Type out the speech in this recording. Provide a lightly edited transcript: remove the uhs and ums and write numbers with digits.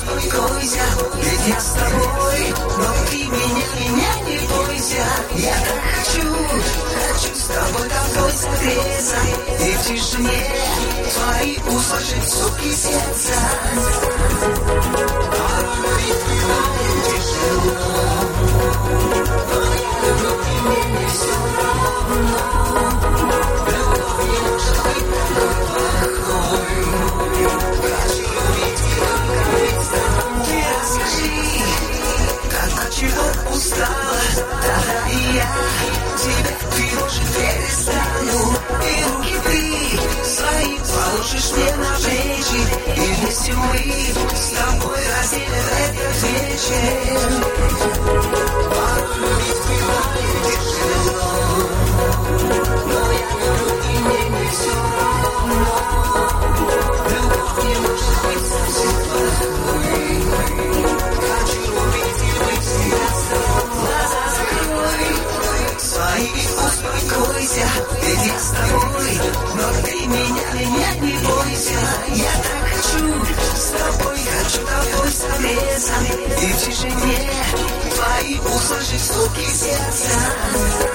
успокойся, ведь я с тобой, но ты меня не бойся. Я так хочу с тобой согреться и в тишине твои услышать звуки сердца. Тогда и я тебя тревожить перестану. И руки ты свои положишь мне на плечи, и вместе мы с тобой разделим этот вечер. Порой любить бывает тяжело, но я люблю и мне не все равно. Любовь не может быть совсем плохой. Хочу любить и быть всегда с тобой. Успокойся, ведь я с тобой, но ты меня не бойся. Я так хочу с тобой согреться и в тишине твои услышать стуки сердца.